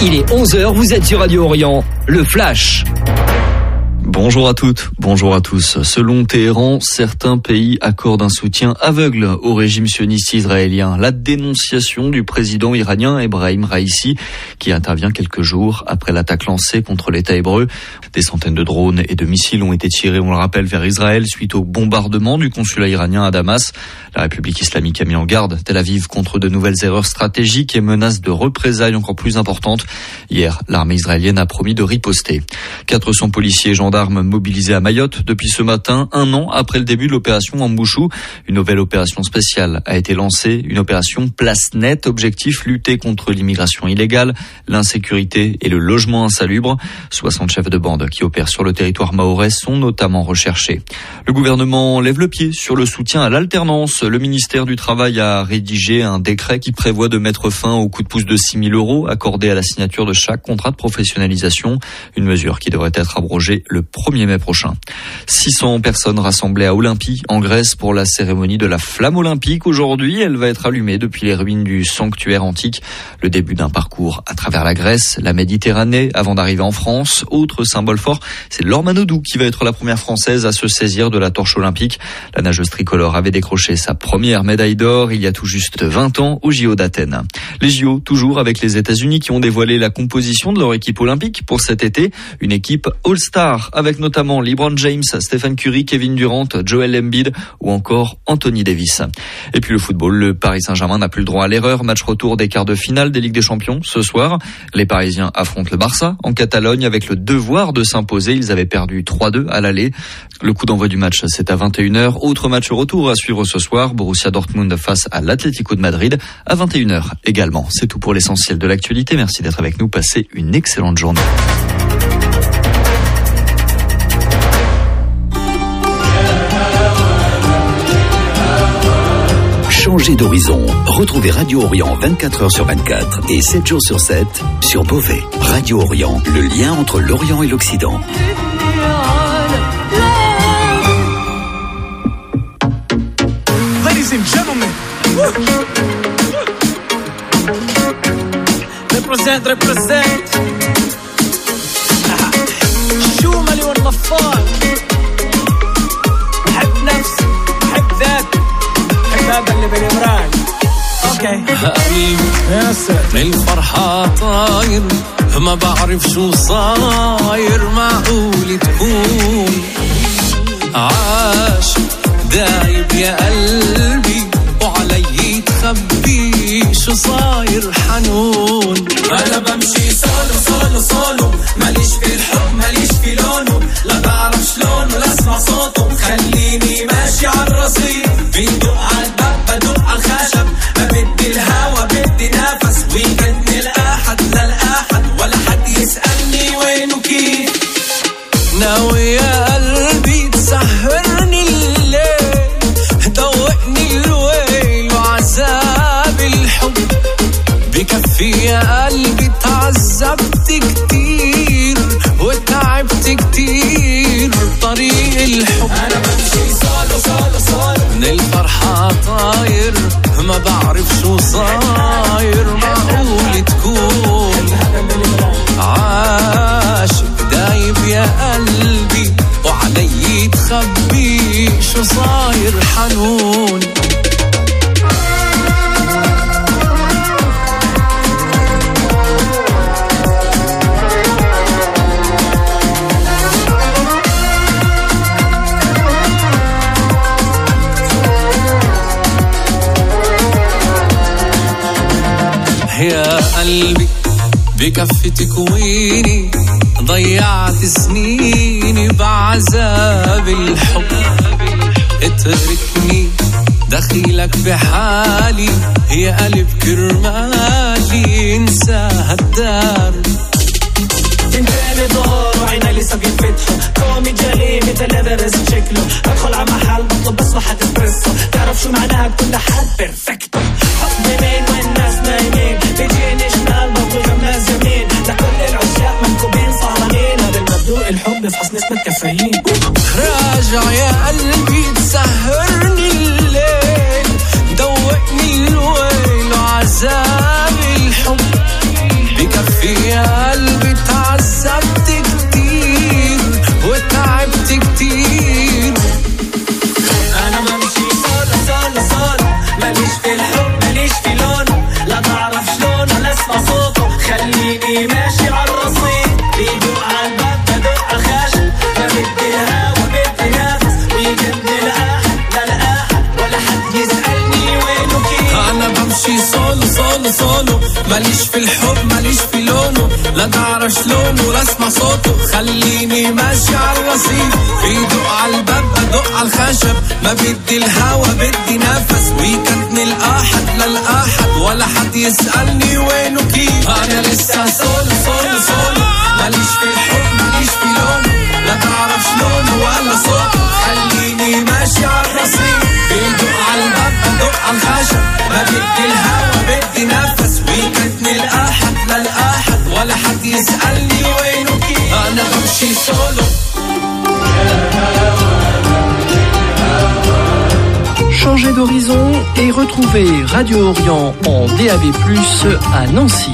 Il est 11h, vous êtes sur Radio Orient, le Flash. Bonjour à toutes, bonjour à tous. Selon Téhéran, certains pays accordent un soutien aveugle au régime sioniste israélien. La dénonciation du président iranien Ebrahim Raïssi, qui intervient quelques jours après l'attaque lancée contre l'État hébreu. Des centaines de drones et de missiles ont été tirés, on le rappelle, vers Israël suite au bombardement du consulat iranien à Damas. La République islamique a mis en garde Tel Aviv contre de nouvelles erreurs stratégiques et menace de représailles encore plus importantes. Hier, l'armée israélienne a promis de riposter. 400 policiers et gendarmes mobilisés à Mayotte depuis ce matin, 1 an après le début de l'opération Ambouchou. Une nouvelle opération spéciale a été lancée, une opération place nette. Objectif, lutter contre l'immigration illégale, l'insécurité et le logement insalubre. 60 chefs de bande qui opèrent sur le territoire mahorais sont notamment recherchés. Le gouvernement lève le pied sur le soutien à l'alternance. Le ministère du Travail a rédigé un décret qui prévoit de mettre fin au coup de pouce de 6 000 € accordé à la signature de chaque contrat de professionnalisation. Une mesure qui devrait être abrogée le 1er mai prochain. 600 personnes rassemblées à Olympie, en Grèce, pour la cérémonie de la flamme olympique. Aujourd'hui, elle va être allumée depuis les ruines du sanctuaire antique. Le début d'un parcours à travers la Grèce, la Méditerranée, avant d'arriver en France. Autre symbole fort, c'est Laure Manodou qui va être la première Française à se saisir de la torche olympique. La nageuse tricolore avait décroché sa première médaille d'or il y a tout juste 20 ans au JO d'Athènes. Les JO, toujours avec les États-Unis qui ont dévoilé la composition de leur équipe olympique pour cet été. Une équipe All-Star avec notamment LeBron James, Stephen Curry, Kevin Durant, Joel Embiid ou encore Anthony Davis. Et puis le football, le Paris Saint-Germain n'a plus le droit à l'erreur. Match retour des quarts de finale des Ligues des Champions ce soir. Les Parisiens affrontent le Barça en Catalogne avec le devoir de s'imposer. Ils avaient perdu 3-2 à l'aller. Le coup d'envoi du match, c'est à 21h. Autre match retour à suivre ce soir. Borussia Dortmund face à l'Atlético de Madrid à 21h également. C'est tout pour l'essentiel de l'actualité. Merci d'être avec nous. Passez une excellente journée. Changez d'horizon. Retrouvez Radio Orient 24h sur 24 et 7 jours sur 7 sur Beauvais. Radio Orient, le lien entre l'Orient et l'Occident. Ladies and gentlemen, represent. شو مالي والنفار حب نفسي حب ذاتي هذا اللي بالإمران. اوكي قلبي للفرحة طاير ما بعرف شو صاير. معقول تكون عاشق دايب يا قلبي وعلي تخبي شو صاير حنون. انا بمشي سولو ماليش في الحب ماليش في لونه. لا بعرف شلونه لا اسمع صوته. خليني ماشي على الرصيف بيدق على الباب بدق على الخشب. ما بدي الهوا بدي نفس ويكند من الأحد للأحد ولا حد يسألني وين وكيف. ناوي يا قلبي تسهرني الليل دوقني الويل وعذاب الحب. بكفي يا قلبي تعذبت كتير وتعبت كتير طريق الحب. أنا بمشي سولو من الفرحة طاير ما بعرف شو صاير. معقول تكون عاشق دايب يا قلبي وعلي تخبي شو صاير حنون. يا قلبي بكفي تكويني ضيعت سنيني بعذاب الحب. اتركني دخيلك بحالي يا قلب كرمالي انسى هالدار. تنتقل دور وعيني لسه بينفتحوا. قومي جالي مثل ادرس شكله. ادخل على محل بطلب بس واحد اسبريسو. تعرف شو معناها بكل حد بيرفكتو. حب يمين والناس نايمين بيجيني شمال بطل غماز يمين. لكل العشاق منكوبين صهرانين. هذا المبدوء الحب يفحص نسبة كافيين. راجع يا قلبي تسهرني الليل دوقني الويل وعذاب الحب. بكفي يا بمشي سولو سولو سولو، ماليش في الحب ماليش في لونه، لا تعرف لونه ولا اسمع صوته، خليني ماشي على الرصيف، بيدق على الباب بدق على الخشب، ما بدي الهوا بدي نفس، ويكند من الأحد للأحد ولا حد يسألني وينه كيف، أنا لسه سولو سولو سولو، ماليش في الحب ماليش في لونه، لا تعرف لونه ولا صوته، خليني ماشي على الرصيف، بيدق على الباب بدق على الخشب، ما بدي الهوا بدي نفس، ويكند من الأحد للأحد ولا حد يسألني وينه كيف، أنا بمشي سولو. Changez d'horizon et retrouvez Radio Orient en DAB+, à Nancy.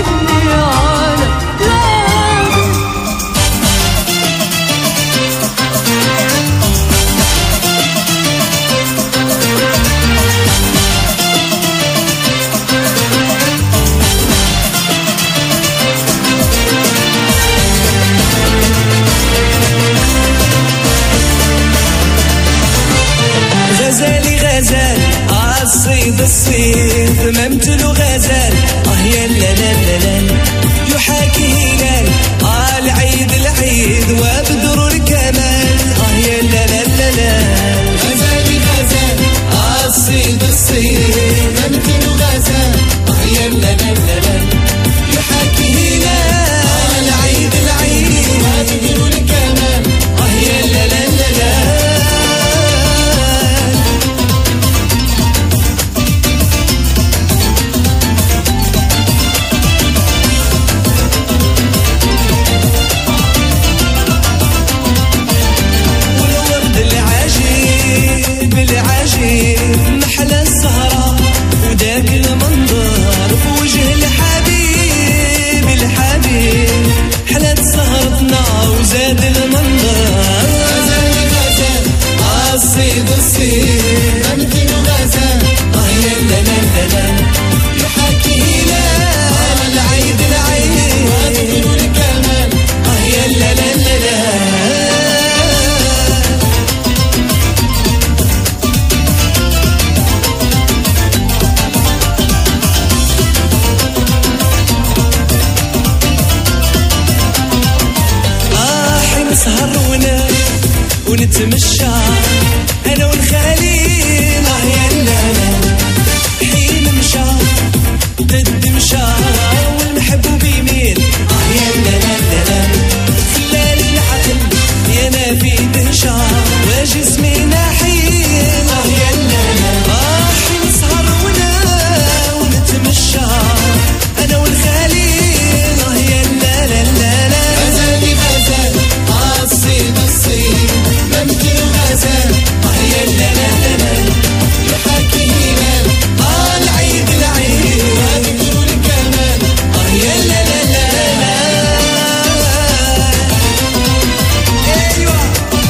غزالي غزال عالصيد الصيد ممتلو غزال يا لا لا لا لا يحاكي هلال عالعيد العيد وبدر الكمال يا لا لا لا لا غزالي غزال عالصيد الصيد ممتلو غزال يا لا لا لا لا يحاكي هلال عالعيد العيد وبدر الكمال يا لا لا لا لا بالعجيب محلى الزهرة وداك المنظر بوجه الحبيب الحبيب حلت زهرتنا وزاد المنظر غزال غزال عالصيد الصيد ممثل غزال يا لا لا لا لا يحاكي هلال العيد العيد ومثل الكمال يا لا لا لا لا نسهر ونتمشى انا والخليل يا لا حين مشى ضد مشى والمحبوب يميل يا لا لا لا لا خلال العقل يا انا في دهشة وجسمي نحيل يا لا لا حين نسهر ونتمشى انا والخليل يا لا لا لا لا غزالي غزال الصيد الصيد ممثل غزال يا لا لا لا لا يحاكي هلال العيد العيد وذكر الكمال يا لا لا لا لا ايوه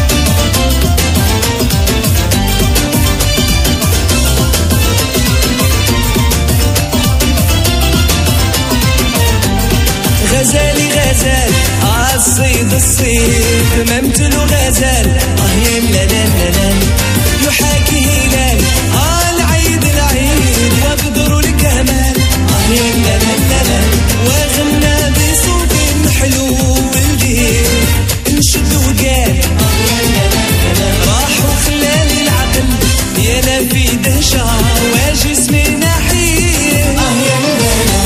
غزالي غزال عالصيد الصيد ممثل غزال يا لا لا لا لا يحاكي هلال العيد العيد وبدر الكمال يا لا لا لا لا وغنى بصوت حلو ولدي نشد وقال يا لا لا لا راحوا خلال العقل يا لا في دهشة وجسمي نحيل يا لا لا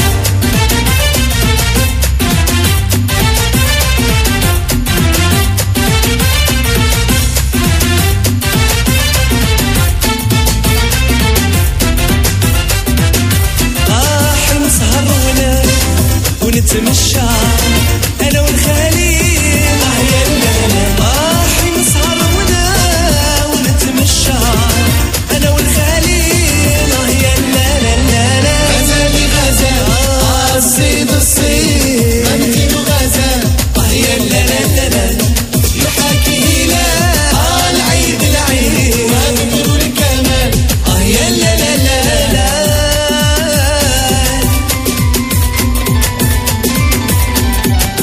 نتمشى انا والخليل يا لا لا حين نسهر ونتمشى انا والخليل يا لا لا لا لا غزالي غزال الصيد الصيد ممثل غزال يا لا لا لا لا يحاكي هلال العيد العيد وذكر الكمال يا لا لا لا لا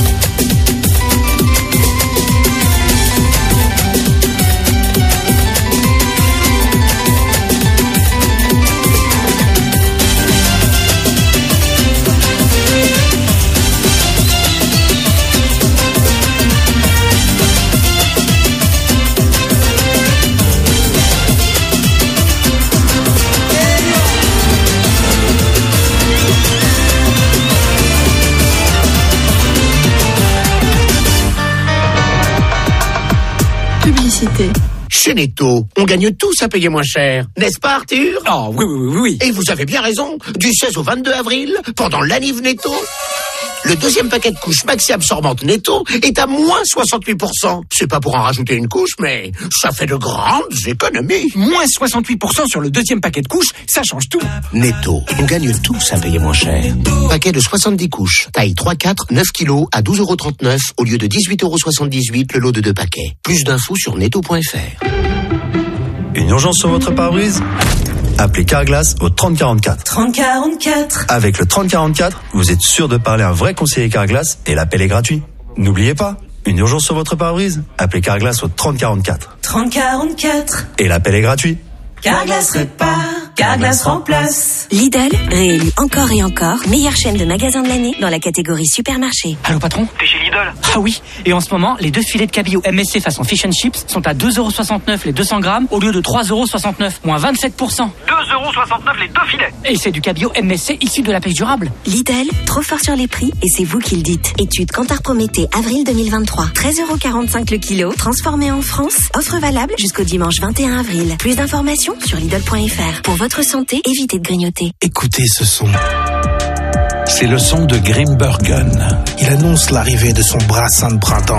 publicité. Chez Netto, on gagne tous à payer moins cher. N'est-ce pas, Arthur? Oh, oui. Et vous avez bien raison. Du 16 au 22 avril, pendant l'anniv Netto, le deuxième paquet de couches maxi absorbantes Netto est à moins 68%. C'est pas pour en rajouter une couche, mais ça fait de grandes économies. Moins 68% sur le deuxième paquet de couches, ça change tout. Netto, on gagne tous à payer moins cher. Paquet de 70 couches, taille 3-4, 9 kilos à 12,39€ au lieu de 18,78€ le lot de 2 paquets. Plus d'infos sur netto.fr. Une urgence sur votre pare-brise? Appelez Carglass au 3044. 3044. Avec le 3044, vous êtes sûr de parler à un vrai conseiller Carglass et l'appel est gratuit. N'oubliez pas, une urgence sur votre pare-brise? Appelez Carglass au 3044. 3044. Et l'appel est gratuit. Carglass répare, Carglass remplace. Lidl, réélu encore et encore, meilleure chaîne de magasins de l'année dans la catégorie supermarché. Allô patron? T'es chez Lidl? Ah oui, et en ce moment, les 2 filets de cabillaud MSC façon fish and chips sont à 2,69€ les 200 grammes au lieu de 3,69€, moins 27%. 2,69€ les 2 filets. Et c'est du cabillaud MSC issu de la pêche durable. Lidl, trop fort sur les prix et c'est vous qui le dites. Étude Kantar Prométhée, avril 2023. 13,45€ le kilo, transformé en France. Offre valable jusqu'au dimanche 21 avril. Plus d'informations sur Lidl.fr. Pour votre santé, évitez de grignoter. Écoutez ce son. C'est le son de Grimbergen. Il annonce l'arrivée de son brassin de printemps.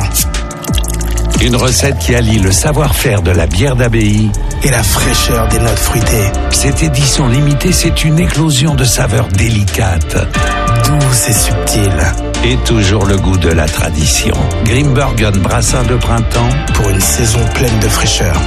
Une recette qui allie le savoir-faire de la bière d'abbaye et la fraîcheur des notes fruitées. Cette édition limitée, c'est une éclosion de saveurs délicates, douces et subtiles. Et toujours le goût de la tradition. Grimbergen brassin de printemps pour une saison pleine de fraîcheur.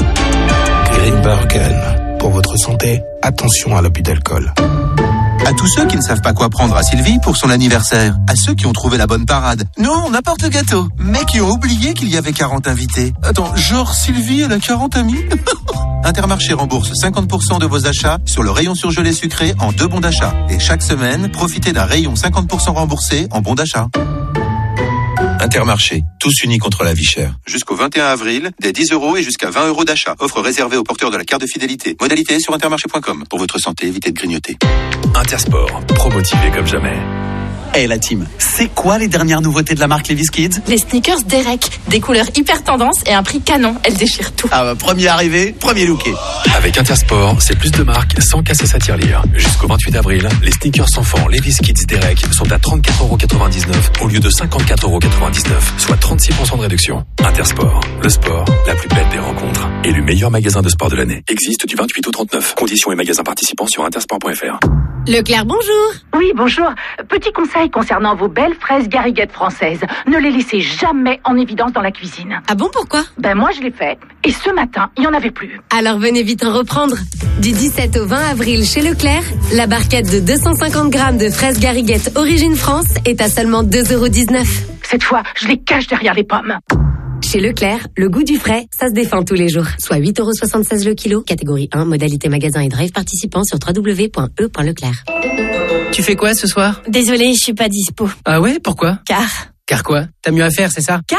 Grimbergen. Pour votre santé, attention à l'abus d'alcool. À tous ceux qui ne savent pas quoi prendre à Sylvie pour son anniversaire. À ceux qui ont trouvé la bonne parade. Non, n'importe gâteau. Mais qui ont oublié qu'il y avait 40 invités. Attends, genre Sylvie, elle a 40 amis? Intermarché rembourse 50% de vos achats sur le rayon surgelé sucré en 2 bons d'achat. Et chaque semaine, profitez d'un rayon 50% remboursé en bons d'achat. Intermarché, tous unis contre la vie chère. Jusqu'au 21 avril, des 10€ et jusqu'à 20€ d'achat. Offre réservée aux porteurs de la carte de fidélité. Modalité sur intermarché.com. Pour votre santé, évitez de grignoter. Intersport, promotivé comme jamais. Hey la team, c'est quoi les dernières nouveautés de la marque Levi's Kids? Les sneakers Derek, des couleurs hyper tendance et un prix canon, elles déchirent tout. Ah bah, premier arrivé, premier looké. Avec Intersport, c'est plus de marques sans casser sa tirelire. Jusqu'au 28 avril, les sneakers enfants Levi's Kids Derek sont à 34,99€ au lieu de 54,99€, soit 36% de réduction. Intersport, le sport, la plus belle des rencontres. Élu meilleur magasin de sport de l'année. Existe du 28 au 39. Conditions et magasins participants sur intersport.fr. Leclerc, bonjour. Oui, bonjour. Petit conseil concernant vos belles fraises gariguettes françaises. Ne les laissez jamais en évidence dans la cuisine. Ah bon, pourquoi? Ben moi je l'ai fait. Et ce matin, il n'y en avait plus. Alors venez vite en reprendre. Du 17 au 20 avril chez Leclerc, la barquette de 250 grammes de fraises gariguettes Origine France est à seulement 2,19€. Cette fois, je les cache derrière les pommes. Chez Leclerc, le goût du frais, ça se défend tous les jours. Soit 8,76€ le kilo, catégorie 1, modalité magasin et drive participant sur www.e.leclerc. Tu fais quoi ce soir? Désolée, je suis pas dispo. Ah ouais, pourquoi? Car quoi? T'as mieux à faire, c'est ça?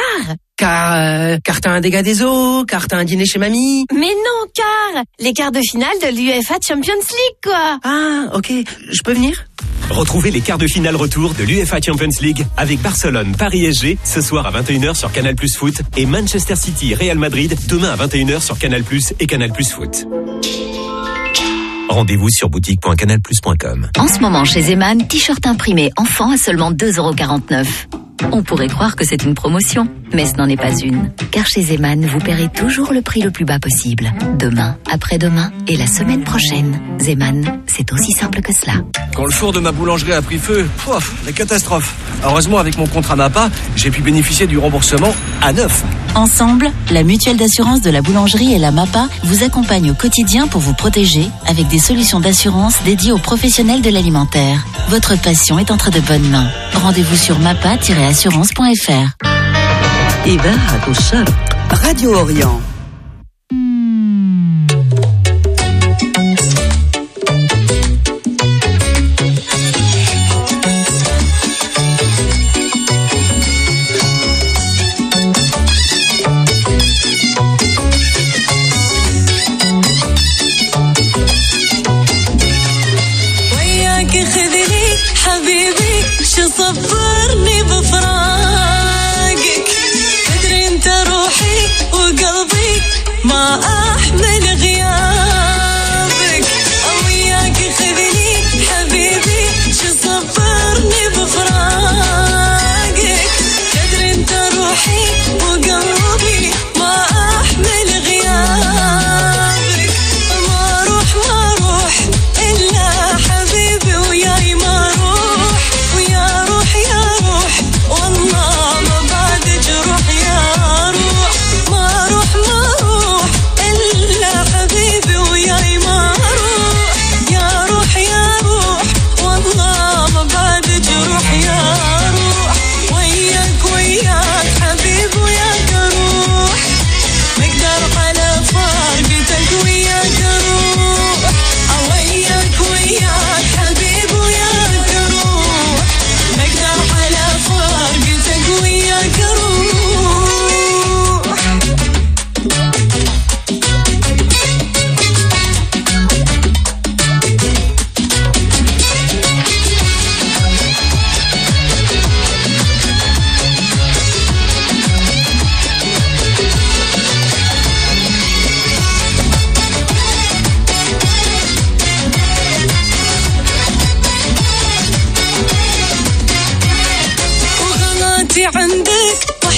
Car t'as un dégât des eaux, car t'as un dîner chez mamie. Mais non, car les quarts de finale de l'UEFA Champions League, quoi. Ah, ok, je peux venir? Retrouvez les quarts de finale retour de l'UEFA Champions League avec Barcelone, Paris SG ce soir à 21h sur Canal+ Foot et Manchester City, Real Madrid demain à 21h sur Canal+ et Canal+ Foot. Rendez-vous sur boutique.canalplus.com. En ce moment chez Zeman, t-shirt imprimé enfant à seulement 2,49€. On pourrait croire que c'est une promotion, mais ce n'en est pas une. Car chez Zeman, vous paierez toujours le prix le plus bas possible. Demain, après-demain et la semaine prochaine. Zeman, c'est aussi simple que cela. Quand le four de ma boulangerie a pris feu, la catastrophe. Heureusement, avec mon contrat MAPA, j'ai pu bénéficier du remboursement à neuf. Ensemble, la mutuelle d'assurance de la boulangerie et la MAPA vous accompagne au quotidien pour vous protéger avec des solutions d'assurance dédiées aux professionnels de l'alimentaire. Votre passion est entre de bonnes mains. Rendez-vous sur mapa-assurance.fr. Radio Orient. صبرني بفراقك تدري انت روحي وقلبي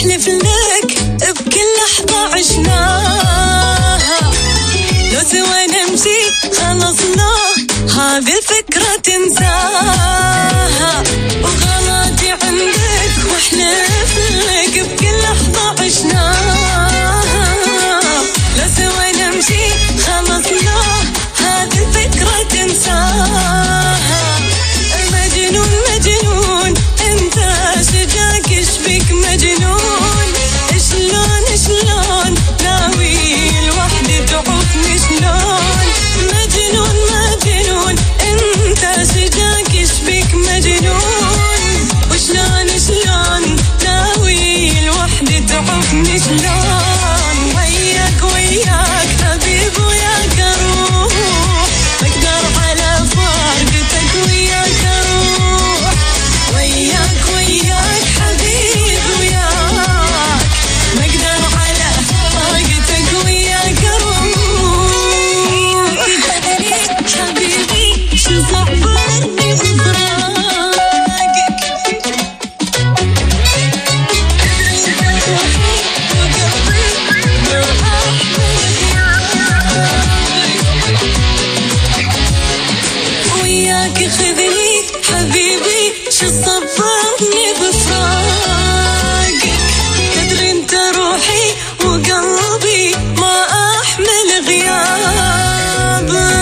واحلف لك بكل لحظة عشناها لو سوا نمشي خلاص لا هذه الفكرة تنساها وغلطي عندك واحلف لك بكل لحظة عشناها لو سوا نمشي خلاص لا هذه الفكرة تنساها مجنون مجنون انت شجاك اشبك مجنون شلون ناوي الوحدة تعوفني شلون مجنون مجنون انت شجاك اشبك مجنون وشلون ناوي الوحدة تعوفني شلون وياك حبيب وياك اروح اقدر على فارقتك وياك اروح وياك حبيب وياك ما اقدر على فارقتك وياك اروح حبيبي شو صبرني بفراقك وياك خذني حبيبي شو صبرني بفراقك تدري انت روحي وقلبي ما احمل غيابك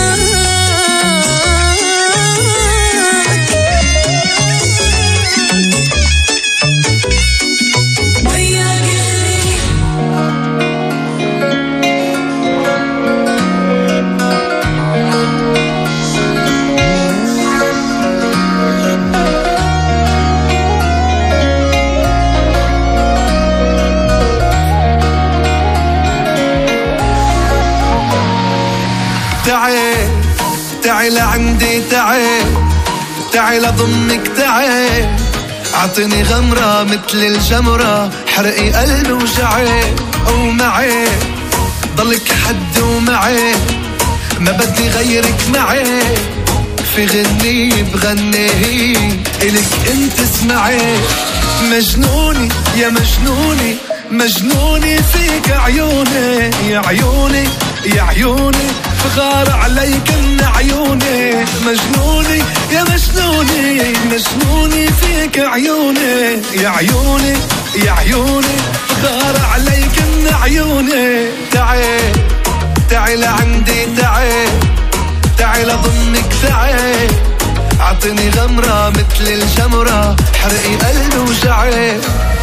تعال عندي تعال اضمك تعال اعطيني غمرة مثل الجمرة حرقي قلبي وجعي ومعي ضلك حد ومعي ما بدي غيرك معي في غني بغني إلك انت اسمعي مجنوني يا مجنوني مجنوني فيك عيوني يا عيوني يا عيوني فغار عليك ان عيوني مجنوني يا مجنوني مجنوني فيك عيوني يا عيوني يا عيوني فغار عليك ان عيوني تعال عندي تعال اضمك تعال اعطيني غمرة مثل الجمرة حرقي قلبي وجعي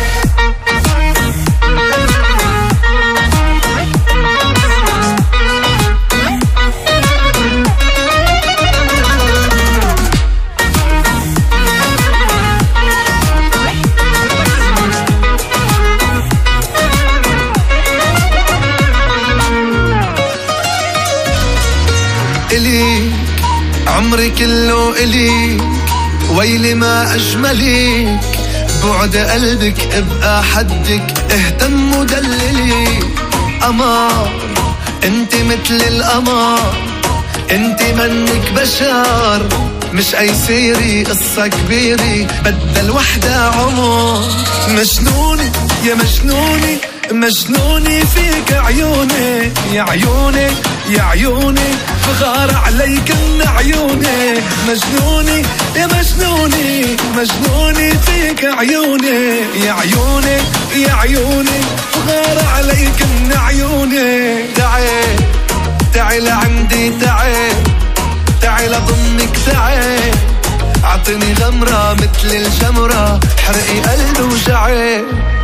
إليك عمري كله إليك ويلي ما أجمليك بعد قلبك ابقى حدك اهتم ودللي قمر انت مثل القمر انت منك بشر مش اي سيري قصة كبيرة بدل وحدة عمر مجنوني يا مجنوني مجنوني فيك عيوني يا عيوني يا عيوني فغار عليك ان عيوني مجنوني يا مجنوني مجنوني فيك عيوني يا عيوني يا عيوني فغار عليك ان عيوني تعال عندي تعال اضمك تعال اعطيني غمرة مثل الجمرة حرقي قلبي وجعي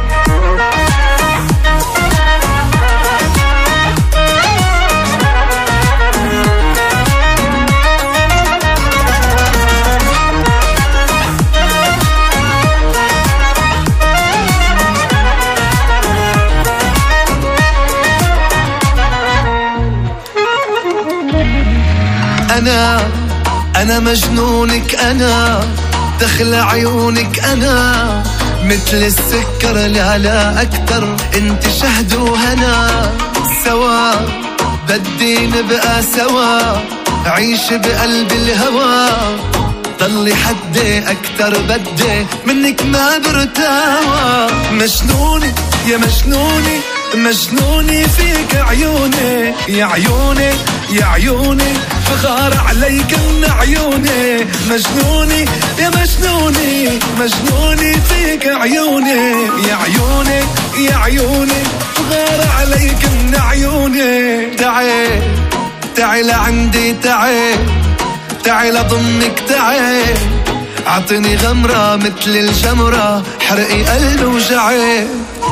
أنا مجنونك أنا دخل عيونك أنا مثل السكر لا أكتر انت شهد وهنا سوا بدي نبقى سوا عيش بقلب الهوى ضلي حدي أكتر بدي منك ما برتاوى. مجنوني يا مجنوني مجنوني فيك عيوني يا عيوني يا عيوني فخار عليك من عيوني. مجنوني يا مجنوني مجنوني فيك عيوني يا عيوني يا عيوني فخار عليك من عيوني. تعال تعال لعندي تعال تعال ضمك تعال اعطني غمرة مثل الجمرة حرقي قلبي وجعال.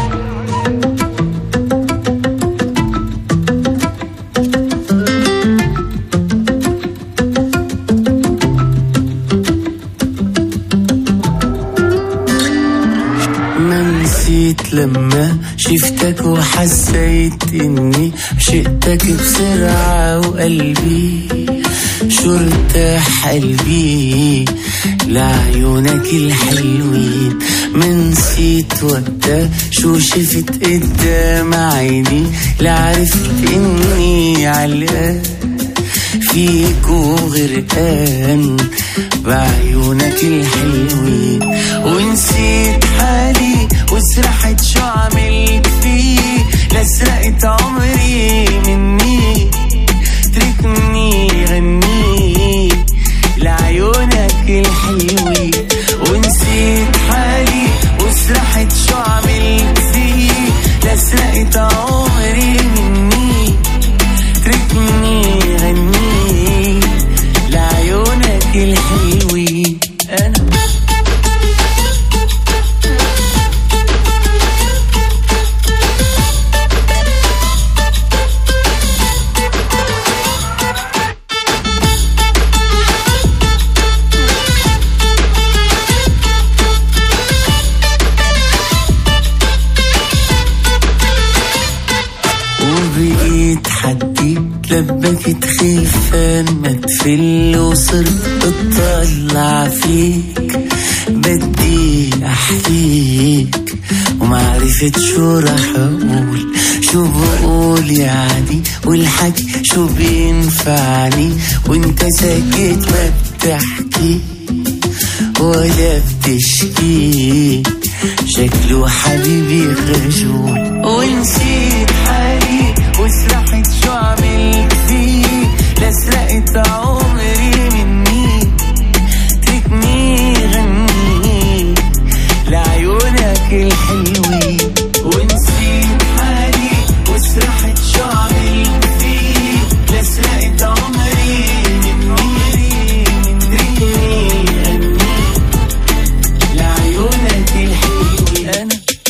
لما شفتك وحسيت اني عشقتك بسرعة وقلبي شو ارتاح قلبي لعيونك الحلوين. من نسيت وقتها شو شفت قدام عيني لعرفت اني علقان فيك وغرقان بعيونك الحلوين. ونسيت حالي وسرحت شو عملت فيه لسرقت عمري مني تركني غني لعيونك الحلوين. ونسيت حالي وسرحت شو عملت فيه لسرقت عمري مني تركني غني لعيونك الحلوين. أنا لبكت خيفان ما تفل وصرت اطلع فيك بدي احكيك وما عرفت شو رح اقول شو بقول يعني والحكي شو بينفعني وانت ساكت ما بتحكي ولا بتشكي شكله حبيبي خجول. ونسيت حالي وسرحت شو عملت فيه لسرقت عمري مني تركني غني لعيونك الحلوين. ونسيت حالي وسرحت شو عملت فيه لسرقت عمري مني تركني غني لعيونك الحلوين.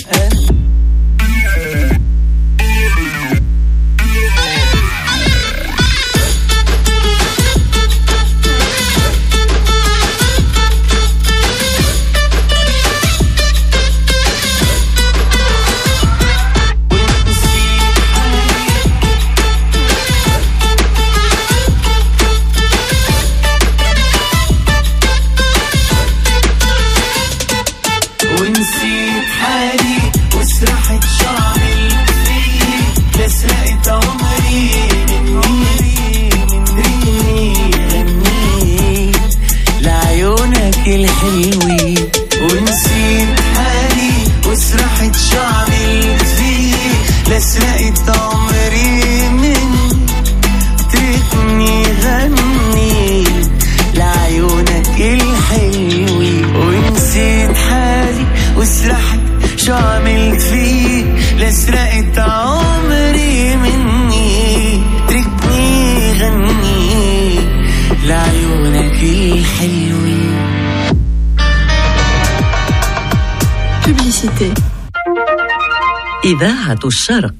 إذاعة الشرق.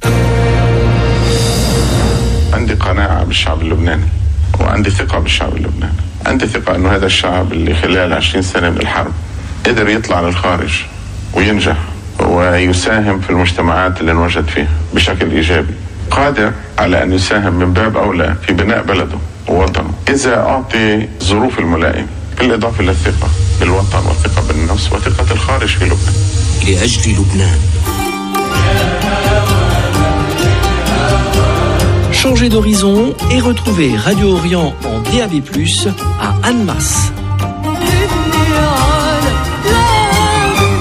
عندي قناعة بالشعب اللبناني وعندي ثقة بالشعب اللبناني. عندي ثقة أنه هذا الشعب اللي خلال 20 سنة من الحرب قدر يطلع للخارج وينجح ويساهم في المجتمعات اللي نوجد فيها بشكل إيجابي قادر على أن يساهم من باب أولى في بناء بلده ووطنه إذا أعطي الظروف الملائمة بالإضافة للثقة بالوطن والثقة بالنفس وثقة الخارج في لبنان. لأجل لبنان. Changez d'horizon et retrouvez Radio Orient en DAB+, à Annemasse. سيبني على لعبي.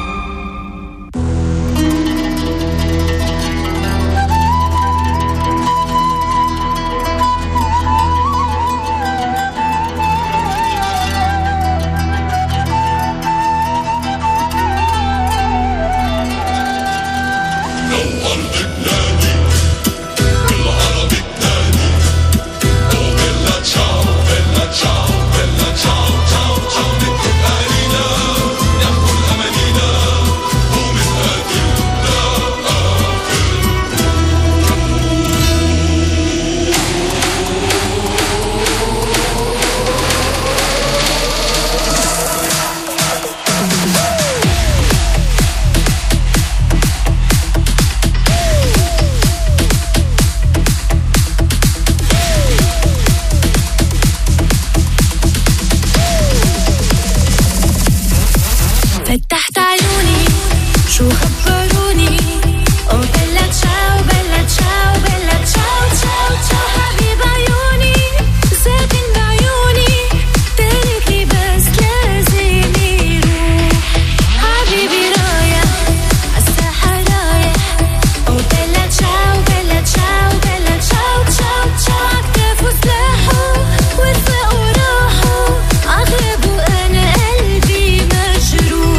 فتحت عيوني شو خبروني او بلا تشاو بلا تشاو بلا تشاو تشاو تشاو حبيب عيوني ساكن بعيوني تاركني بس لازم يروح حبيبي رايح عالساحة رايح او بلا تشاو بلا تشاو بلا تشاو تشاو تشاو عكتافو سلاحو ورفاقو راحو عغلبو انا قلبي مجروح.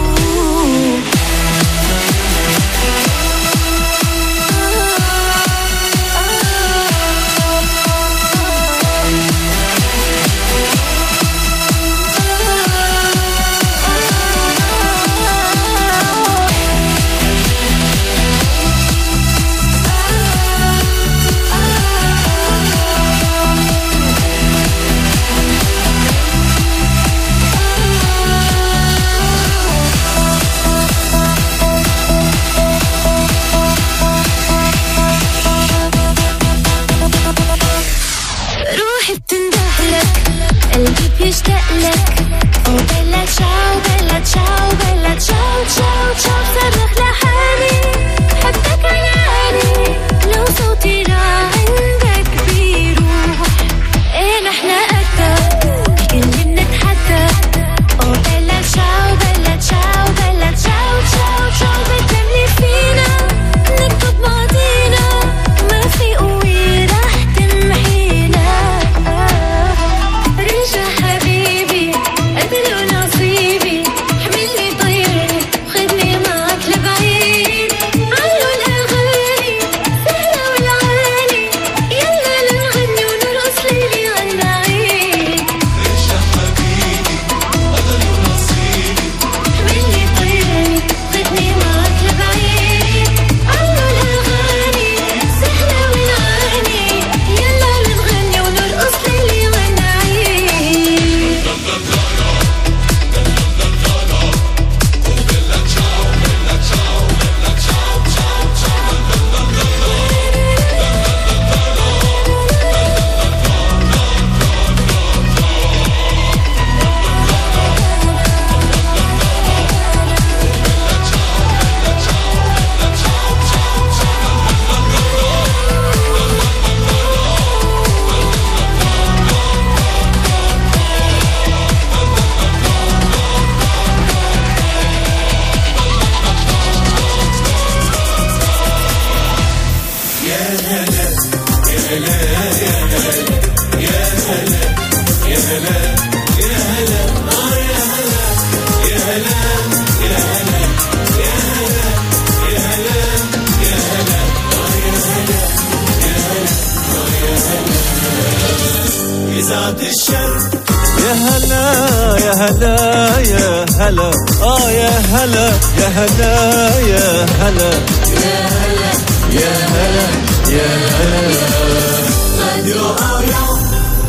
روحي بتندهلك قلبي بيشتاق لك او بلا تشاو بلا تشاو بلا تشاو تشاو تشاو صرخ لحالي حبك عياني لو صوتي لعندك بيروح ايه نحنا قدك كل بنتحدى او بلا تشاو بلا تشاو بلا تشاو تشاو تشاو بتملي فينا نكتب ماضينا ما في قوي رح تمحينا. رجع حبيبي قدر نصيبي حملني طيري وخدني معك لبعيد علو الأغاني سهلة والعاني يلا لنغني ونرقص ليلي عالبعيد. رجع حبيبي قدر نصيبي حملني طيري وخدني معك لبعيد علو الأغاني سهلة والعاني يلا لنغني ونرقص ليلي عالبعيد. إذاعة الشرق يا هلا يا هلا يا هلا يا هلا يا هلا يا هلا يا هلا يا هلا يا هلا راديو أوريون.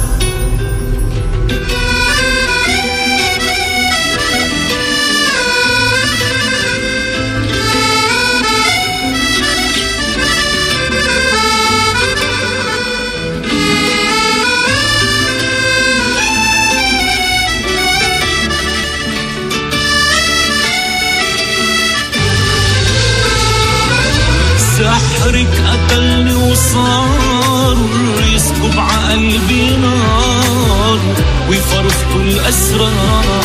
سحرك قتلني وصار يسكب عقلبي نار ويفرط الأسرار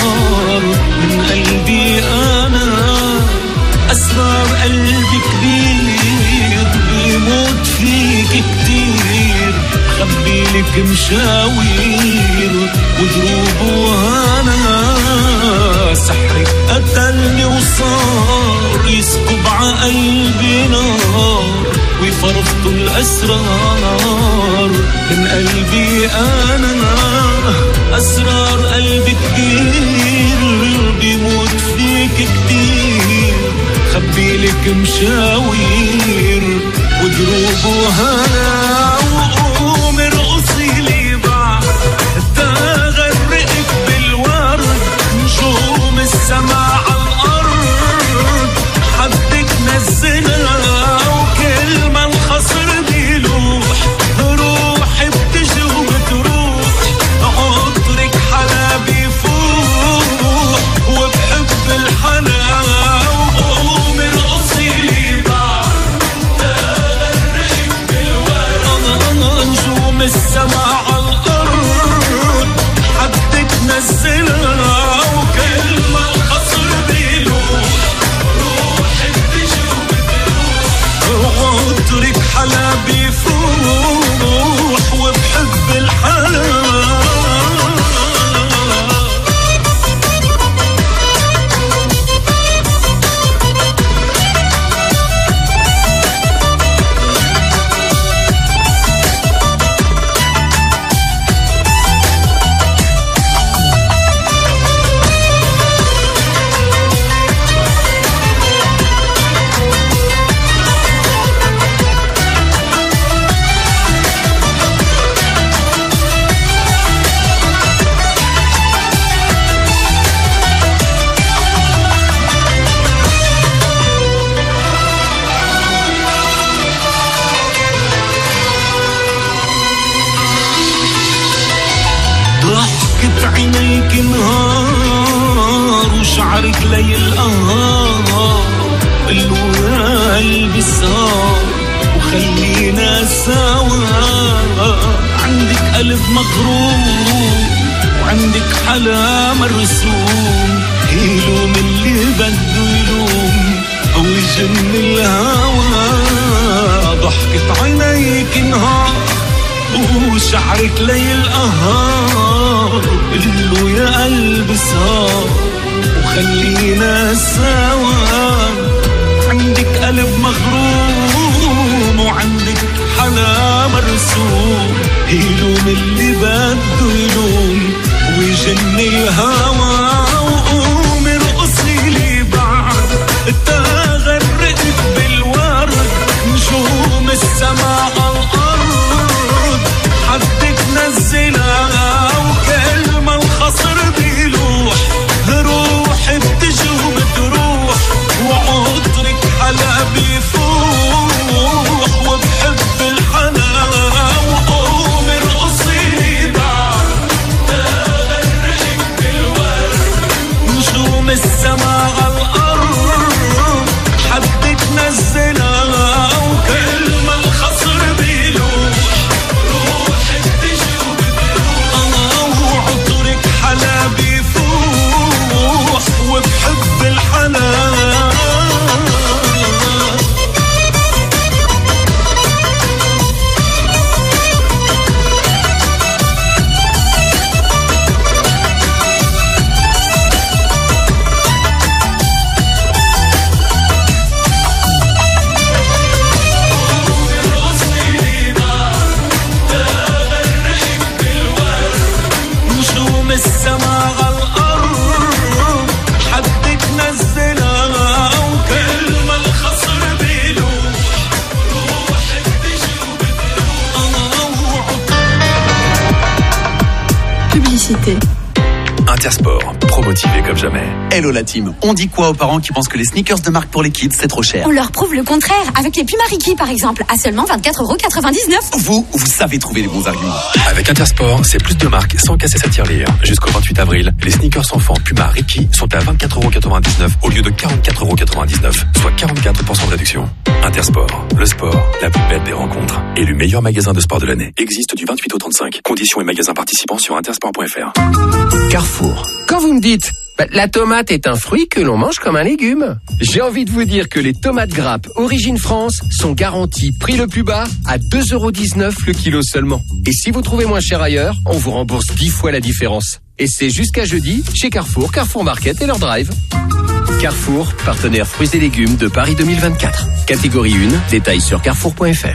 لك مشاوير ودروب وهنا، سحرك قتلني وصار يسكب عقلبي نار، وفرضت الأسرار من قلبي أنا، أسرار قلبي كتير بيموت فيك كتير، خبي لك مشاوير ودروب وهنا، وقوم ارقصي لي بعد تغرقك بالورد، نجوم السما عالأرض حدك نزلها، وكل ما الخصر بيلوح روحي بتجي وبتروح، عطرك حلا بيفوح وبحب الحلا، وقوم ارقصي لي بعد تغرقك بالورد، نجوم السما عالأرض حدك نزلها، وكل ما الخصر بيلوح روحي بتجي وبتروح، عطرك حلا بيفوح وبحب الحلا. ضحكت عينيك نهار وشعرك ليل قهار، قلوا يا قلبي سهر وخلينا سوا، عندك قلب مغرور وعندك حلا مرسوم، يلوم اللي بده يلوم او يجن الهوى، ضحكت عينيك نهار وشعرك ليل قهار، قلوا يا قلبي سهر وخلينا سوا، عندك قلب مغروم وعندك حلا مرسوم، يلوم اللي بده يلوم ويجن الهوى، وقوم ارقصي لي بعد تغرقك بالورد، نجوم السما عالأرض حدك نزلها، وكل ما الخصر بيلوح روحي بتجي وبتروح، وعطرك حلا بيفوح وبحب الحلا، وقوم ارقصي لي بعد تغرقك بالورد، نجوم السما عالأرض حدك نزلها، وكل ما الخصر بيلوح روحي بتجي وبتروح، وعطرك حلا بيفوح وبحب الحلا. السما عالأرض حدك نزلها، وكل ما الخصر بيلوح روحي بتجي وبتروح. Publicité. Intersport, promotivé comme jamais. Hello la team, on dit quoi aux parents qui pensent que les sneakers de marque pour les kids c'est trop cher? On leur prouve le contraire, avec les Puma Ricky par exemple, à seulement 24,99 €. Vous savez trouver les bons arguments. Avec Intersport, c'est plus de marques sans casser sa tirelire. Jusqu'au 28 avril, les sneakers enfants Puma Ricky sont à 24,99 € au lieu de 44,99 €, soit 44% de réduction. Intersport, le sport, la plus belle des rencontres. Élu meilleur magasin de sport de l'année. Existe du 28 au 35. Conditions et magasins participants sur intersport.fr. Carrefour. Quand vous me dites La tomate est un fruit que l'on mange comme un légume. J'ai envie de vous dire que les tomates grappes Origine France sont garanties prix le plus bas à 2,19 € le kilo seulement. Et si vous trouvez moins cher ailleurs, on vous rembourse 10 fois la différence. Et c'est jusqu'à jeudi chez Carrefour, Carrefour Market et leur drive. Carrefour, partenaire fruits et légumes de Paris 2024. Catégorie 1, détails sur carrefour.fr.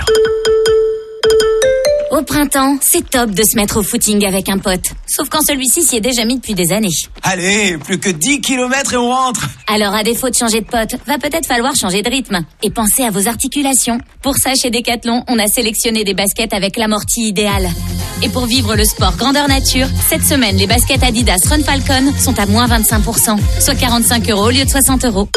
Au printemps, c'est top de se mettre au footing avec un pote. Sauf quand celui-ci s'y est déjà mis depuis des années. Allez, plus que 10 km et on rentre. Alors à défaut de changer de pote, va peut-être falloir changer de rythme. Et pensez à vos articulations. Pour ça, chez Decathlon, on a sélectionné des baskets avec l'amorti idéal. Et pour vivre le sport grandeur nature, cette semaine, les baskets Adidas Run Falcon sont à moins 25%, soit 45 € au lieu de 60 €.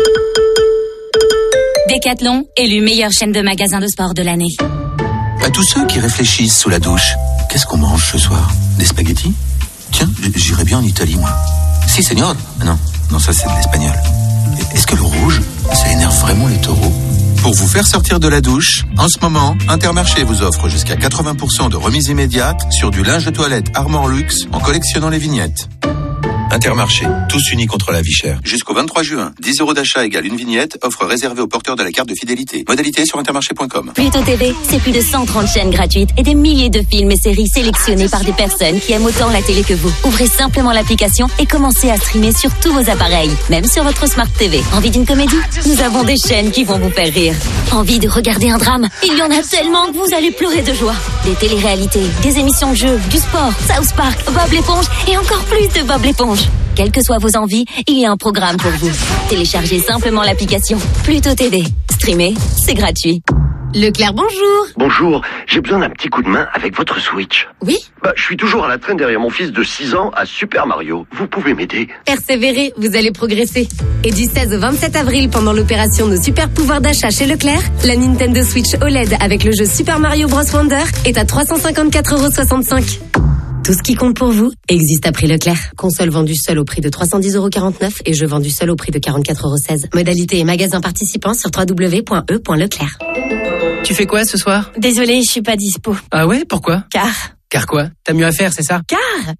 Decathlon, élu meilleure chaîne de magasins de sport de l'année. À tous ceux qui réfléchissent sous la douche, qu'est-ce qu'on mange ce soir? Des spaghettis? Tiens, j'irais bien en Italie, moi. Si, seigneur. Non, ça c'est de l'espagnol. Est-ce que le rouge, ça énerve vraiment les taureaux? Pour vous faire sortir de la douche, en ce moment, Intermarché vous offre jusqu'à 80% de remise immédiate sur du linge de toilette Armor Luxe en collectionnant les vignettes. Intermarché, tous unis contre la vie chère. Jusqu'au 23 juin, 10 € d'achat égale une vignette, offre réservée aux porteurs de la carte de fidélité. Modalité sur intermarché.com. Pluto TV, c'est plus de 130 chaînes gratuites et des milliers de films et séries sélectionnés par des personnes qui aiment autant la télé que vous. Ouvrez simplement l'application et commencez à streamer sur tous vos appareils, même sur votre Smart TV. Envie d'une comédie? Nous avons des chaînes qui vont vous faire rire. Envie de regarder un drame? Il y en a tellement que vous allez pleurer de joie. Des téléréalités, des émissions de jeux, du sport, South Park, Bob l'éponge et encore plus de Bob l'éponge. Quelles que soient vos envies, il y a un programme pour vous. Téléchargez simplement l'application Pluto TV. Streamer, c'est gratuit. Leclerc, bonjour. Bonjour, j'ai besoin d'un petit coup de main avec votre Switch. Oui? Je suis toujours à la traîne derrière mon fils de 6 ans à Super Mario. Vous pouvez m'aider? Persévérez, vous allez progresser. Et du 16 au 27 avril, pendant l'opération Nos super pouvoirs d'achat chez Leclerc, la Nintendo Switch OLED avec le jeu Super Mario Bros Wonder est à 354,65 €. Tout ce qui compte pour vous existe à prix Leclerc. Console vendue seule au prix de 310,49 € et jeu vendu seul au prix de 44,16 €. Modalité et magasin participants sur www.e.leclerc. Tu fais quoi ce soir? Désolée, je suis pas dispo. Ah ouais, pourquoi? Car quoi? T'as mieux à faire, c'est ça?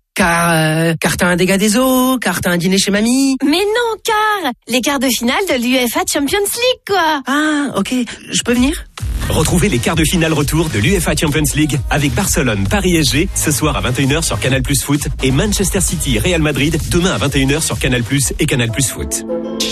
Car t'as un dégât des eaux, car t'as un dîner chez mamie. Mais non, car les quarts de finale de l'UEFA Champions League, quoi. Ah, ok, je peux venir? Retrouvez les quarts de finale retour de l'UEFA Champions League avec Barcelone, Paris SG ce soir à 21 h sur Canal Plus Foot et Manchester City, Real Madrid demain à 21 h sur Canal Plus et Canal Plus Foot.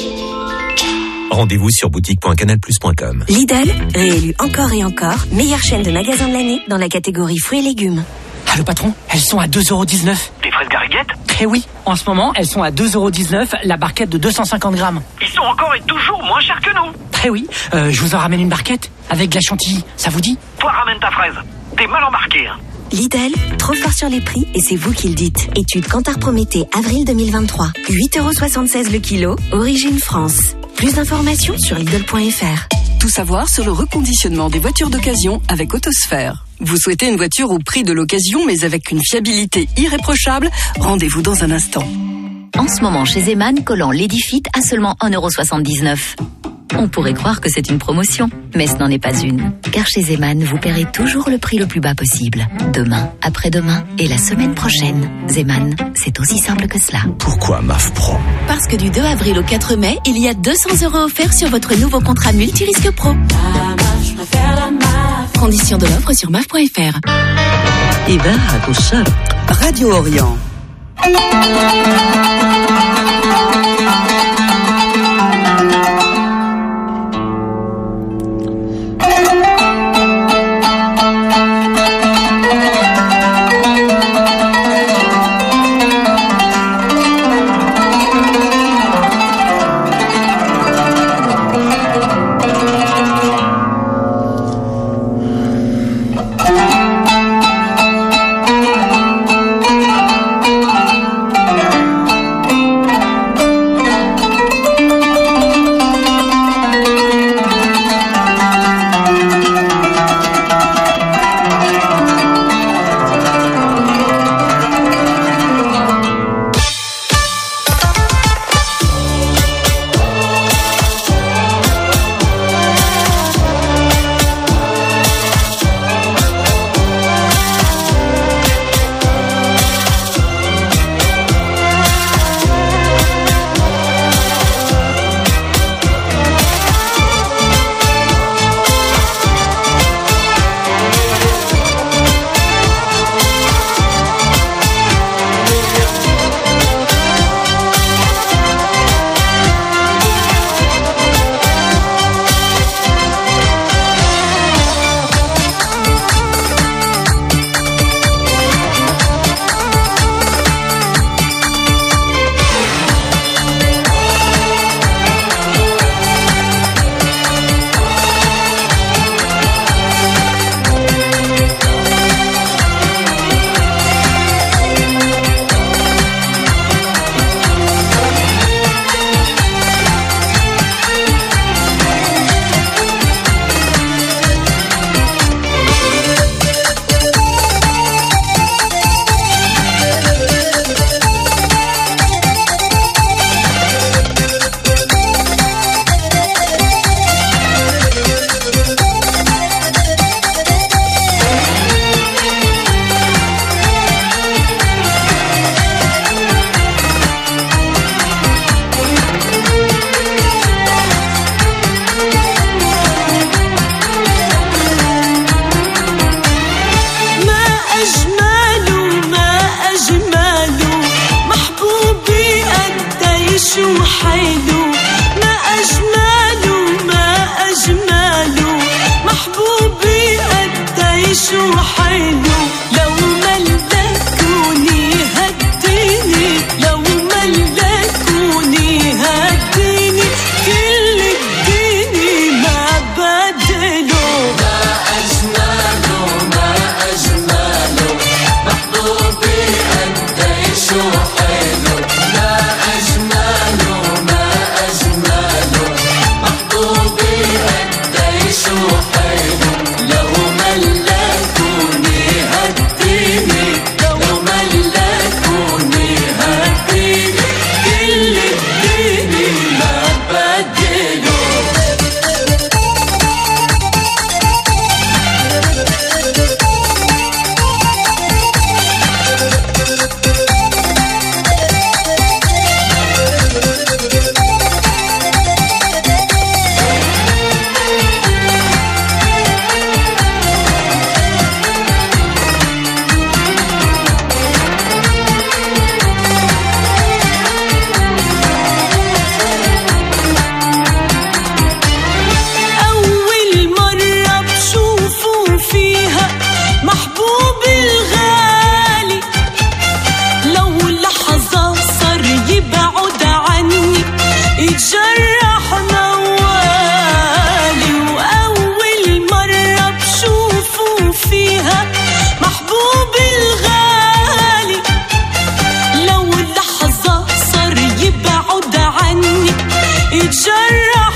Rendez-vous sur boutique.canalplus.com. Lidl, réélu encore et encore, meilleure chaîne de magasins de l'année dans la catégorie fruits et légumes. Ah, le patron, elles sont à 2,19 €. Des fraises Garriguette? Eh oui, en ce moment, elles sont à 2,19 € la barquette de 250 grammes. Ils sont encore et toujours moins chers que nous. Eh oui, je vous en ramène une barquette avec de la chantilly, ça vous dit? Toi, ramène ta fraise. T'es mal embarqué, hein. Lidl, trop fort sur les prix et c'est vous qui le dites. Étude Kantar Prométhée, avril 2023. 8,76 € le kilo, origine France. Plus d'informations sur Lidl.fr. Tout savoir sur le reconditionnement des voitures d'occasion avec Autosphère. Vous souhaitez une voiture au prix de l'occasion mais avec une fiabilité irréprochable? Rendez-vous dans un instant. En ce moment, chez Zeman, collant Ladyfit à seulement 1,79 €. On pourrait croire que c'est une promotion, mais ce n'en est pas une. Car chez Zeman, vous paierez toujours le prix le plus bas possible. Demain, après-demain et la semaine prochaine. Zeman, c'est aussi simple que cela. Pourquoi MAF Pro? Parce que du 2 avril au 4 mai, il y a 200 € offerts sur votre nouveau contrat multirisque pro. Conditions de l'offre sur maf.fr. إذاعة الشرق Radio Orient. شو حلو ما أجمله ما أجمله محبوبي قدي شو حلو لو ملكوني هديني لو ملكوني هديني كل الدنيا ما بدله أول مرة بشوفه فيها محبوبي الغالي لو لحظة صار يبعد عني يتجرح موالي وأول مرة بشوفه فيها محبوبي الغالي لو لحظة صار يبعد عني يتجرح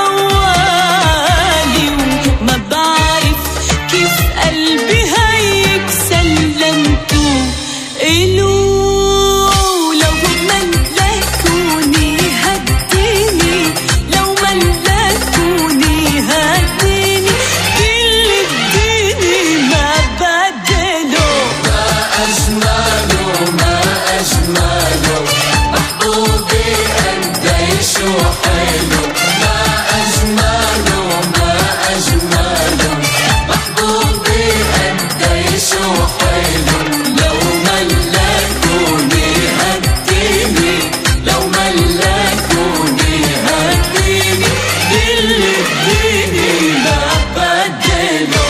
موالي وما بعرف كيف قلبي هيك سلمته إلو لو ملكوني هديني لو ملكوني هديني كل الدنيا ما بدله ما أجمله ما أجمله محبوبي قدي شو حلو ما أجمله ما أجمله محبوبي قدي شو حلو لو ملكوني هديني لو ملكوني هديني كل الدنيا ما بدله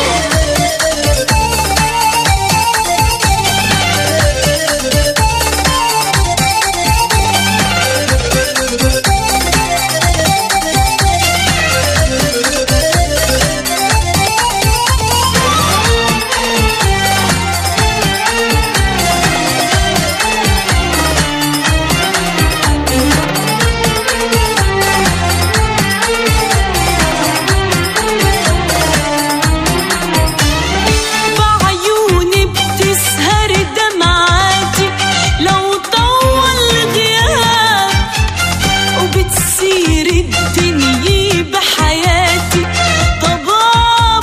بعيوني بتسهر دمعاتي لو طول غياب وبتصير الدنيا بحياتي ضباب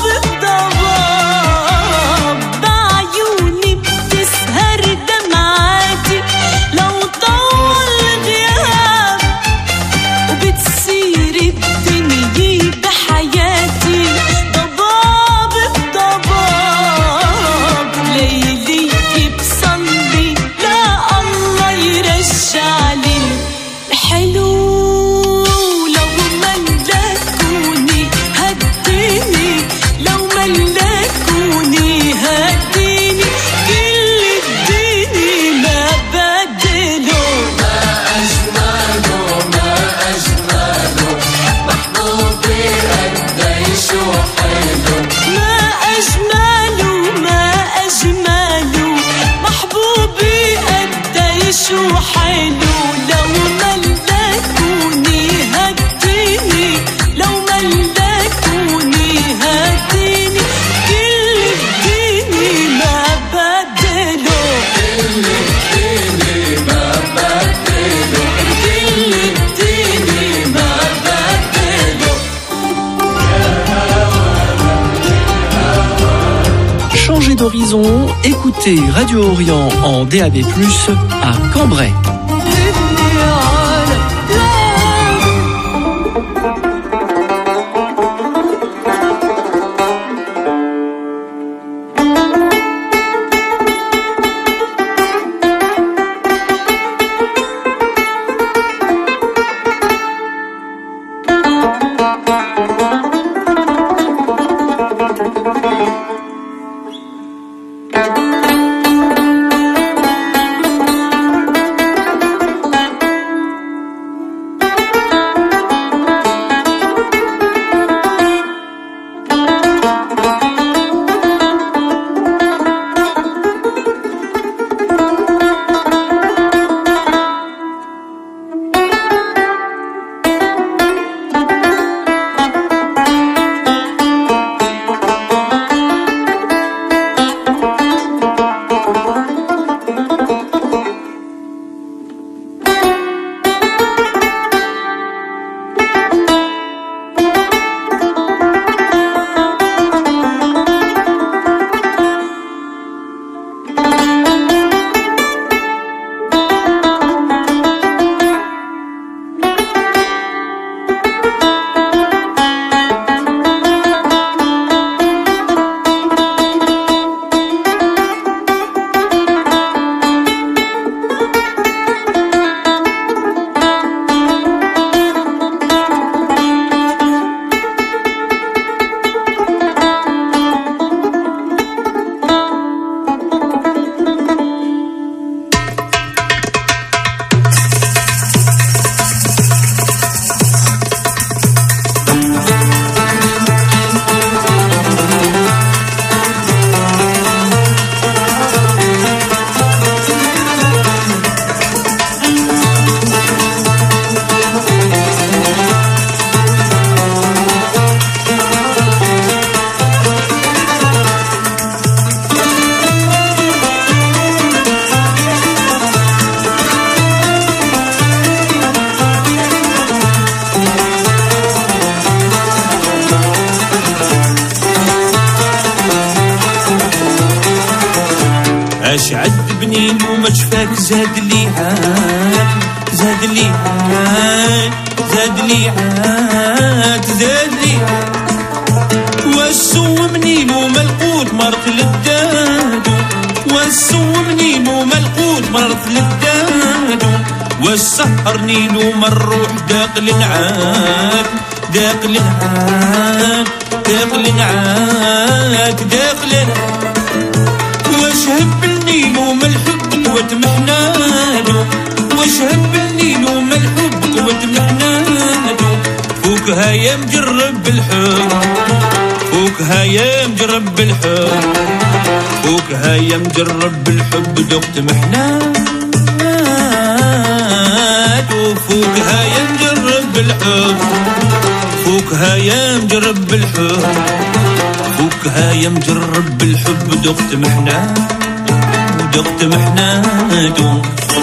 بضباب بعيوني بتسهر دمعاتي لو طول غياب وبتصير الدنيا بحياتي ضباب بضباب ليلي بصلي لا الله يرجع لي الحلو لو ملكوني هديني لو ملكوني هديني كل الدنيا ما بدله ما أجمله ما أجمله محبوبي قدي شو حلو ما أجمله ما أجمله محبوبي قدي شو حلو لو ملكوني هديني لو ملكوني هديني كل الدنيا ما بدله كل الدنيا ما بدله كل الدنيا ما بدله Changez d'horizon, écoutez Radio Orient en DAB+, à Cambrai. منين وما شفاك زاد لي عاد زاد لي عاد زاد لي عاد زاد لي عاد والسو منين وما القوت مرت للدادو والسو منين وما القوت مرت للدادو والسهر نيل وما الروح داقل عاد داقل عاد داقل عاد داقل عاد وشهب النيل وما الحب وتمحنادو وشهب النيل وما الحب وتمحنادو فوقها يا مجرب بالحب فوقها يا مجرب بالحب فوقها يا مجرب بالحب دقت محنادو فوقها يا مجرب بالحب فوقها يا مجرب بالحب فوقها يا مجرب بالحب دقت محناد ودقت محناد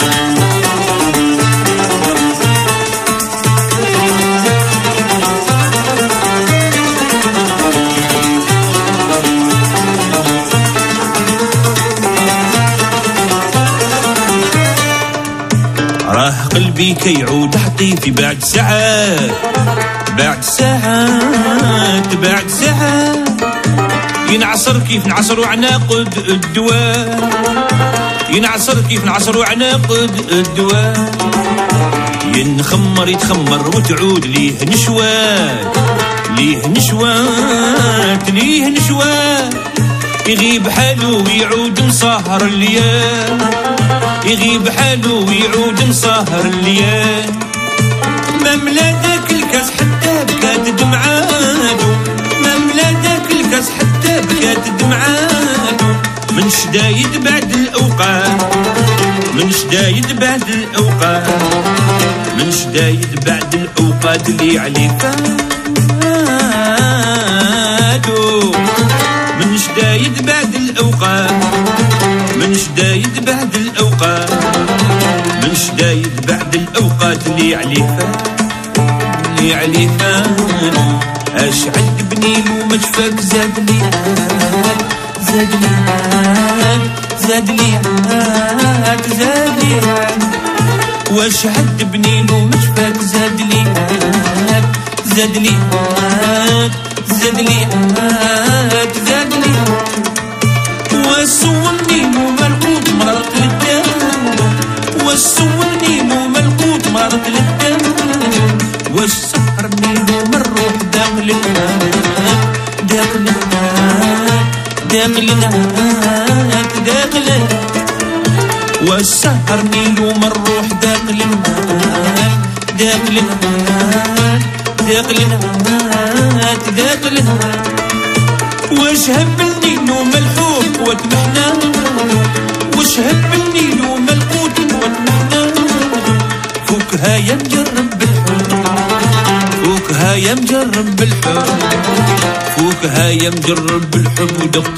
راه قلبي كيعود حطيفي بعد ساعات بعد ساعات بعد ساعات ينعصر كيف نعصروا عناقد الدواء ينعصر كيف نعصروا عناقد الدواء ينخمر يتخمر وتعود ليه نشوات ليه نشوات ليه نشوات يغيب حاله ويعود مسهر الليال يغيب حاله ويعود مسهر الليال ما ملادك الكاس حتى بكات دمعاتو ما ملادك الكاس حتى بكات دمعاتو من شدايد بعد الأوقات من شدايد بعد الأوقات من شدايد بعد الأوقات اللي عليك فاتو من شدايد بعد الأوقات من شدايد بعد الأوقات من شدايد بعد الأوقات اللي عليه اللي عليه أشعل بنيل وما شفاك زاد لي زاد لي زاد لي زاد لي واشعل بنيل وما شفاك زاد لي زاد لي زاد لي زاد لي والسوني وملقوط مرت للدم والسوني وملقوط مرت للدم والسهر مني ومالروح داخل النار داخل النار داخل النار داخل والسهر مني ومالروح داخل النار داخل النار داخل النار داخل النار وشهب النيل وملحوق وتمحنان وشهب النيل وملقوت وتمحنان فوقها يا مجرب بالحب فوقها يا مجرب بالحب فوقها يا مجرب بالحب ودقت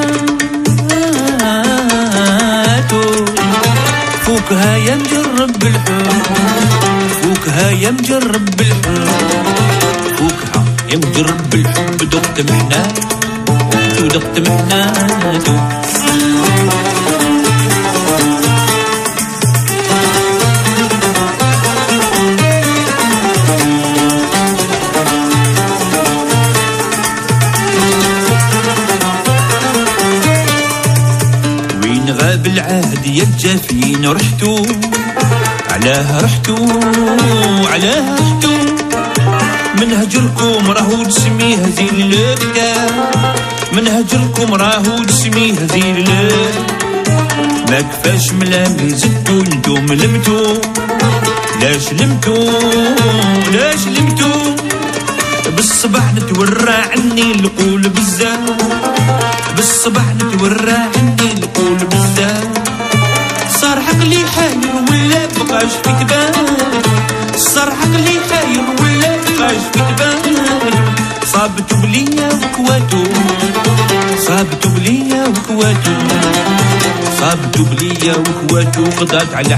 محناتو فوقها يا مجرب بالحب فوقها يا مجرب بالحب فوقها يا مجرب بالحب دقت محناتو ودقت محناتو وين غاب العهد يا الجافين رحتو علاه رحتو علاه رحتو من هجركم راهو جسميه زين الكتاب من هجركم راهو جسميه زين الكتاب ما كفاش ملامي زدتو انتم لمتو لاش لمتو لاش لمتو بالصباح نتورى عني القول بزاف بالصباح نتورى عني القول بزاف صار عقلي حاير ولا بقاش في تبان صار عقلي حاير ولا بقاش في تبان صابتو بليا وكواتو صابتو بليا وكواتو صابتو بليا وكواتو قضات على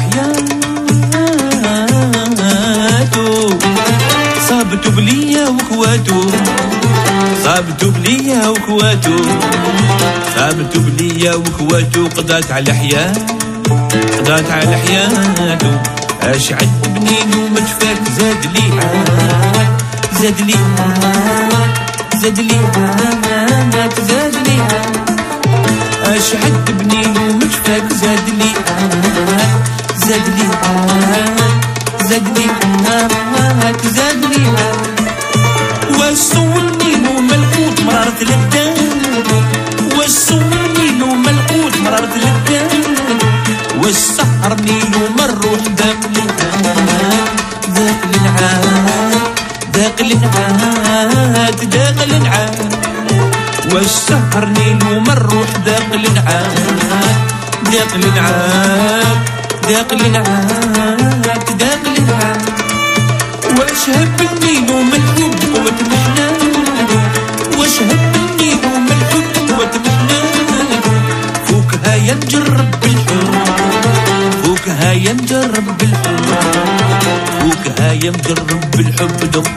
حياتو صابتو بليا وكواتو صابتو بليا وكواتو صابتو بليا وكواتو قضات على حياتو قضات على حياته أشعد بنين ومتفاك زاد لي عاد زاد لي عاد زاد لي عاد زاد لي عاد أشعد بنين ومتفاك زاد لي عاد زاد لي عاد زاد لي عاد زاد لي عاد وصولني له ملقوط مرارة للدان وصولني له ملقوط مرارة للدان وسهرني له مروح ذاك العاد ذاك العاد ذاك العاد ذاك العاد وسهرني له مروح ذاك العاد ذاك العاد ذاك العاد ذاك العاد وشهبني له من الحب وتمحنا وشهبني له من الحب وتمحنا فوك هيا نجرب بالحب فوك هيا نجرب بالحب فوك هيا نجرب بالحب دقت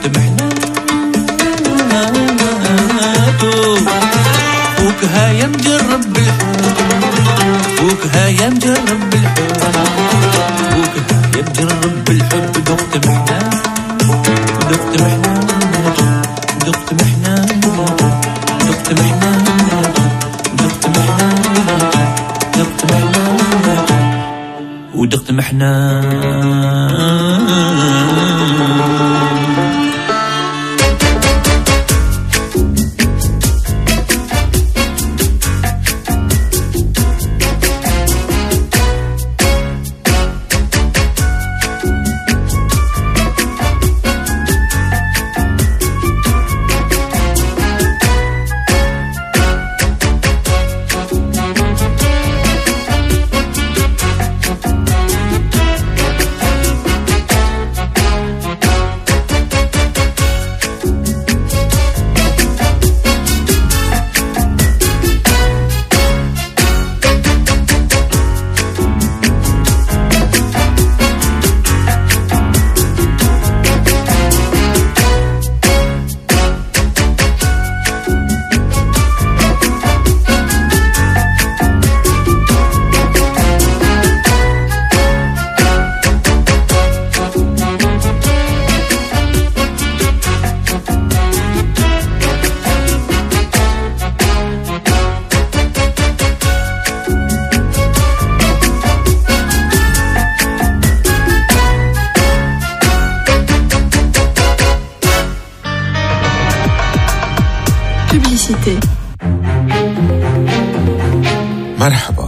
محناته فوك هيا نجرب بالحب فوك هيا نجرب بالحب فوك هيا نجرب بالحب دقت محناته دقت محناته دقت محناته دقت محناته دقت محناته دقت محناته ودقت publicité. مرحبا،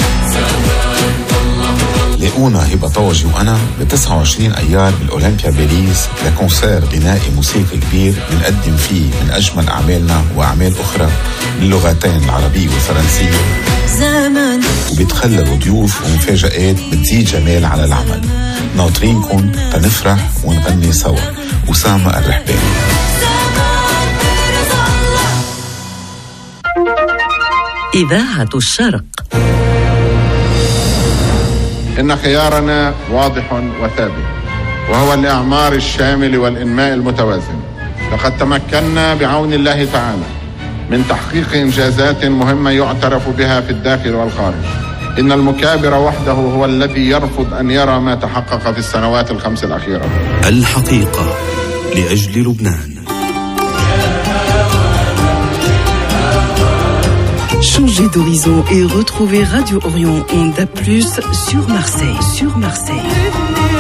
لاقونا هبة طوجي وأنا ب 29 أيار بالأولمبيا باريس لكونسير غنائي موسيقي كبير بنقدم فيه من أجمل أعمالنا وأعمال أخرى باللغتين العربية والفرنسية زمان، وبيتخللوا ضيوف ومفاجآت بتزيد جمال على العمل. ناطرينكم تنفرح ونغني سوا. أسامة الرحباني. إذاعة الشرق. إن خيارنا واضح وثابت، وهو الإعمار الشامل والإنماء المتوازن. لقد تمكنا بعون الله تعالى من تحقيق إنجازات مهمة يعترف بها في الداخل والخارج. إن المكابر وحده هو الذي يرفض أن يرى ما تحقق في السنوات الخمس الأخيرة. الحقيقة لأجل لبنان. Changez d'horizon et retrouvez Radio Orient Onde A+ sur Marseille.